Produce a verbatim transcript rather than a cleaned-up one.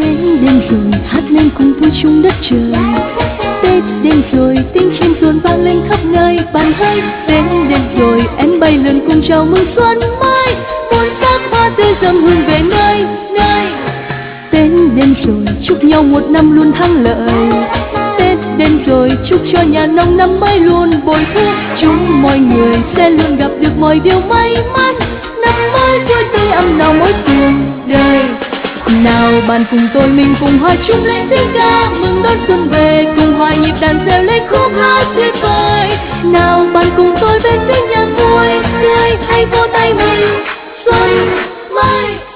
Tết đến rồi hát lên cùng vui chung đất trời. Tết đến rồi tiếng chim rộn vang lên khắp nơi. Bạn hỡi, Tết đến rồi em bay lượn cùng chào mừng xuân mới. Muôn sắc hoa tươi dâng hương về nơi nơi. Tết đến rồi chúc nhau một năm luôn thắng lợi. Tết đến rồi chúc cho nhà nông năm mới luôn bội thu. Chúc mọi người sẽ luôn gặp được mọi điều may mắn. Năm mới vui tươi ấm no mỗi cuộc đời. Nào bạn cùng tôi mình cùng hòa chung lên tiếng ca mừng đón xuân về, cùng hòa nhịp đàn reo lên khúc hát tuyệt vời. Nào bạn cùng tôi bên tiếng nhạc vui tươi, hãy vỗ tay mừng xuân mới.